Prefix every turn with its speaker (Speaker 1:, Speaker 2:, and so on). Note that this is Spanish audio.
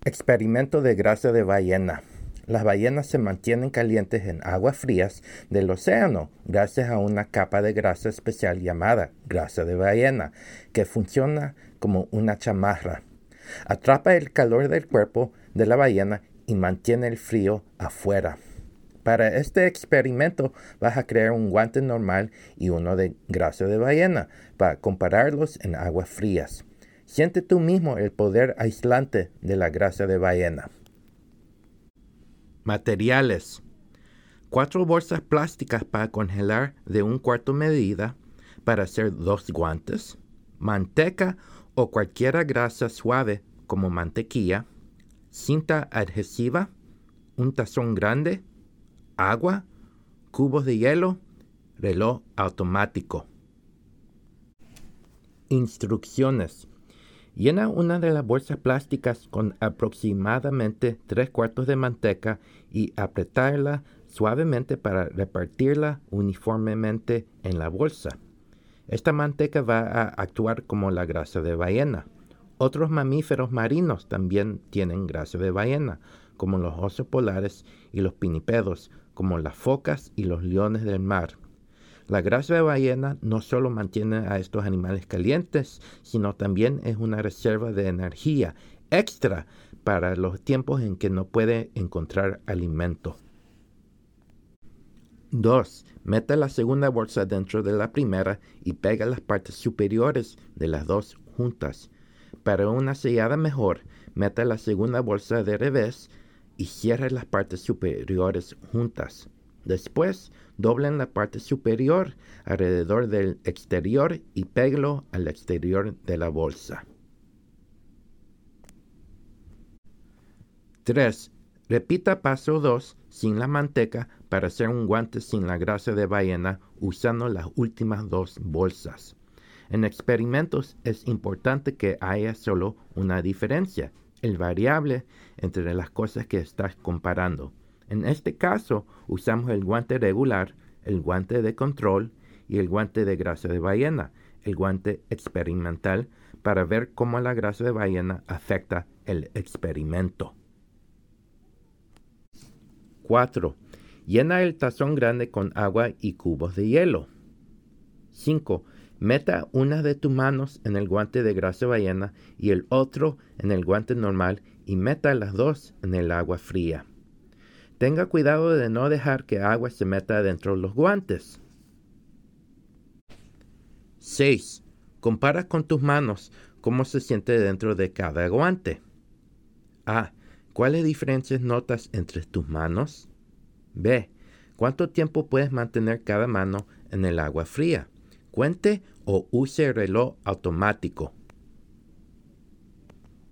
Speaker 1: Experimento de grasa de ballena. Las ballenas se mantienen calientes en aguas frías del océano gracias a una capa de grasa especial llamada grasa de ballena, que funciona como una chamarra. Atrapa el calor del cuerpo de la ballena y mantiene el frío afuera. Para este experimento vas a crear un guante normal y uno de grasa de ballena para compararlos en aguas frías. Siente tú mismo el poder aislante de la grasa de ballena. Materiales: 4 bolsas plásticas para congelar de 1/4 medida para hacer 2 guantes, manteca o cualquier grasa suave como mantequilla, cinta adhesiva, un tazón grande, agua, cubos de hielo, reloj automático. Instrucciones: llena una de las bolsas plásticas con aproximadamente 3/4 de manteca y apretarla suavemente para repartirla uniformemente en la bolsa. Esta manteca va a actuar como la grasa de ballena. Otros mamíferos marinos también tienen grasa de ballena, como los osos polares y los pinípedos, como las focas y los leones del mar. La grasa de ballena no solo mantiene a estos animales calientes, sino también es una reserva de energía extra para los tiempos en que no puede encontrar alimento. 2. Meta la segunda bolsa dentro de la primera y pega las partes superiores de las dos juntas. Para una sellada mejor, meta la segunda bolsa de revés y cierre las partes superiores juntas. Después, doblen la parte superior alrededor del exterior y péguelo al exterior de la bolsa. 3. Repita paso 2 sin la manteca para hacer un guante sin la grasa de ballena usando las últimas 2 bolsas. En experimentos es importante que haya solo una diferencia, el variable entre las cosas que estás comparando. En este caso, usamos el guante regular, el guante de control y el guante de grasa de ballena, el guante experimental, para ver cómo la grasa de ballena afecta el experimento. 4. Llena el tazón grande con agua y cubos de hielo. 5. Meta una de tus manos en el guante de grasa de ballena y el otro en el guante normal y meta las dos en el agua fría. Tenga cuidado de no dejar que agua se meta dentro de los guantes. 6. Compara con tus manos cómo se siente dentro de cada guante. A. ¿Cuáles diferencias notas entre tus manos? B. ¿Cuánto tiempo puedes mantener cada mano en el agua fría? Cuente o use el reloj automático.